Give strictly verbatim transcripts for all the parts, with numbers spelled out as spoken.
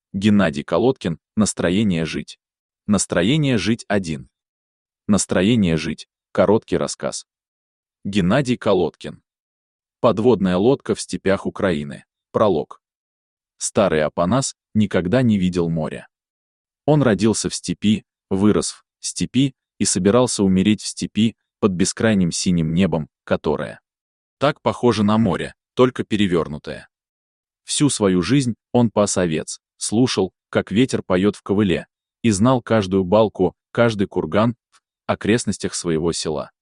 Геннадий Колодкин. Настроение жить. Настроение жить один. Настроение жить. Короткий рассказ. Геннадий Колодкин. Подводная лодка в степях Украины. Пролог. Старый Апанас никогда не видел моря. Он родился в степи, вырос в степи и собирался умереть в степи под бескрайним синим небом, которое так похоже на море, только перевернутое. Всю свою жизнь он пас овец, слушал, как ветер поет в ковыле, и знал каждую балку, каждый курган в окрестностях своего села.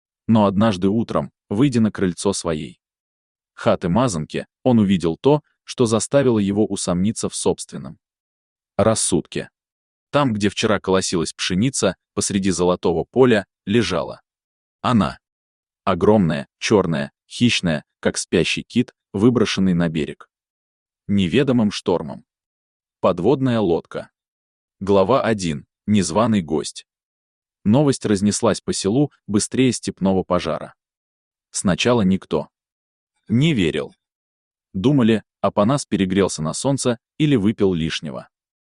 Но однажды утром, выйдя на крыльцо своей хаты-мазанки, он увидел то, что заставило его усомниться в собственном рассудке. Там, где вчера колосилась пшеница, посреди золотого поля, лежала она. Огромная, черная, хищная, как спящий кит, выброшенный на берег неведомым штормом. Подводная лодка. Глава один. Незваный гость. Новость разнеслась по селу быстрее степного пожара. Сначала никто не верил. Думали, Апанас перегрелся на солнце или выпил лишнего.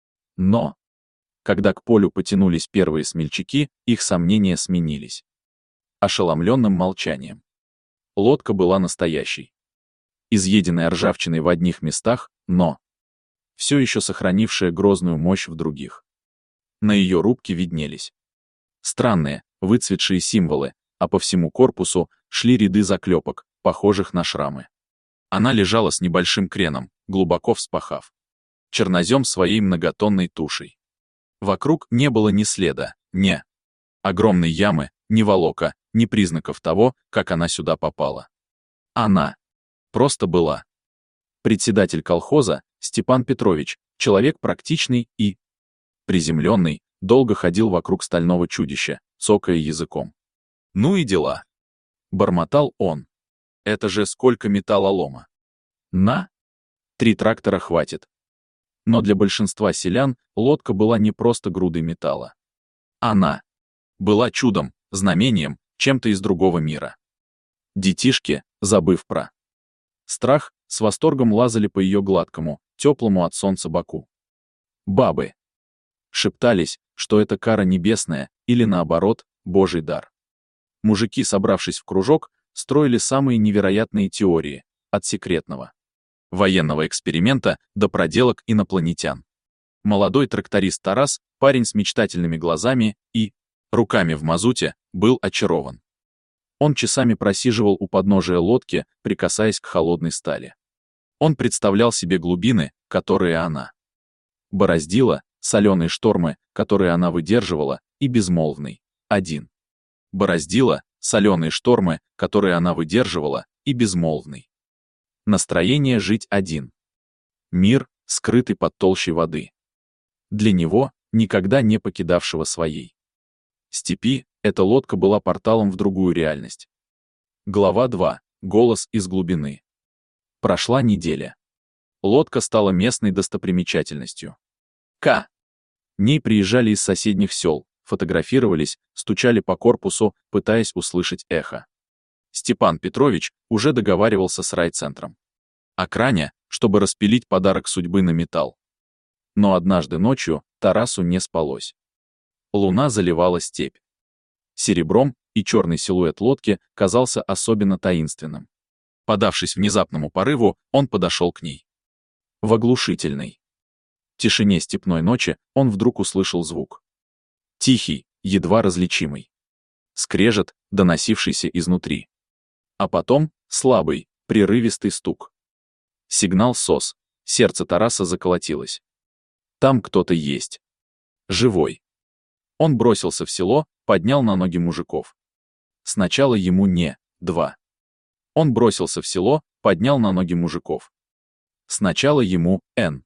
Но, когда к полю потянулись первые смельчаки, их сомнения сменились ошеломленным молчанием. Лодка была настоящей. Изъеденная ржавчиной в одних местах, но все еще сохранившая грозную мощь в других. На ее рубке виднелись странные, выцветшие символы, а по всему корпусу шли ряды заклепок, похожих на шрамы. Она лежала с небольшим креном, глубоко вспахав чернозем своей многотонной тушей. Вокруг не было ни следа, ни огромной ямы, ни волока, ни признаков того, как она сюда попала. Она просто была. Председатель колхоза, Степан Петрович, человек практичный и приземленный, долго ходил вокруг стального чудища, цокая языком. «Ну и дела», — бормотал он. «Это же сколько металлолома! На три трактора хватит». Но для большинства селян лодка была не просто грудой металла. Она была чудом, знамением, чем-то из другого мира. Детишки, забыв про страх, с восторгом лазали по ее гладкому, теплому от солнца боку. Бабы шептались, что это кара небесная или, наоборот, Божий дар. Мужики, собравшись в кружок, строили самые невероятные теории, от секретного военного эксперимента до проделок инопланетян. Молодой тракторист Тарас, парень с мечтательными глазами и руками в мазуте, был очарован. Он часами просиживал у подножия лодки, прикасаясь к холодной стали. Он представлял себе глубины, которые она бороздила, соленые штормы, которые она выдерживала, и безмолвный, один. Бороздила, соленые штормы, которые она выдерживала, и безмолвный. Настроение жить один. Мир, скрытый под толщей воды. Для него, никогда не покидавшего своей степи, эта лодка была порталом в другую реальность. Глава два. Голос из глубины. Прошла неделя. Лодка стала местной достопримечательностью. К ней приезжали из соседних сел, фотографировались, стучали по корпусу, пытаясь услышать эхо. Степан Петрович уже договаривался с райцентром о кране, чтобы распилить подарок судьбы на металл. Но однажды ночью Тарасу не спалось. Луна заливала степь серебром, и черный силуэт лодки казался особенно таинственным. Подавшись внезапному порыву, он подошел к ней. В оглушительной тишине степной ночи он вдруг услышал звук. Тихий, едва различимый. Скрежет, доносившийся изнутри. А потом слабый, прерывистый стук. Сигнал СОС. Сердце Тараса заколотилось. Там кто-то есть. Живой. Он бросился в село, поднял на ноги мужиков. Сначала ему не два. Он бросился в село, поднял на ноги мужиков. Сначала ему Н.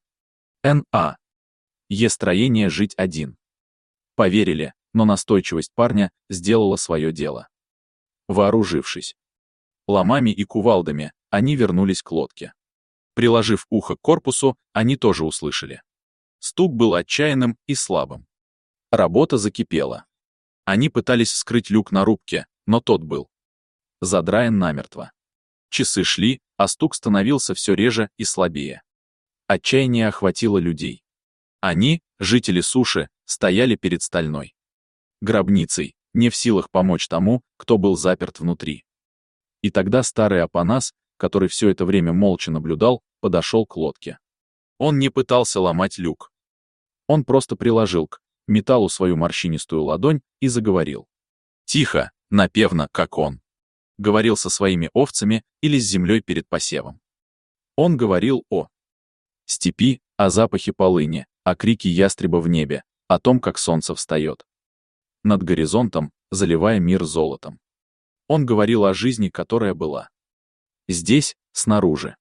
Н.А. Е-строение жить один. Поверили, но настойчивость парня сделала свое дело. Вооружившись ломами и кувалдами, они вернулись к лодке. Приложив ухо к корпусу, они тоже услышали. Стук был отчаянным и слабым. Работа закипела. Они пытались вскрыть люк на рубке, но тот был задраен намертво. Часы шли, а стук становился все реже и слабее. Отчаяние охватило людей. Они, жители суши, стояли перед стальной гробницей, не в силах помочь тому, кто был заперт внутри. И тогда старый Апанас, который все это время молча наблюдал, подошел к лодке. Он не пытался ломать люк. Он просто приложил к металлу свою морщинистую ладонь и заговорил. Тихо, напевно, как он говорил со своими овцами или с землей перед посевом. Он говорил о степи, о запахе полыни, о крике ястреба в небе, о том, как солнце встает над горизонтом, заливая мир золотом. Он говорил о жизни, которая была здесь, снаружи.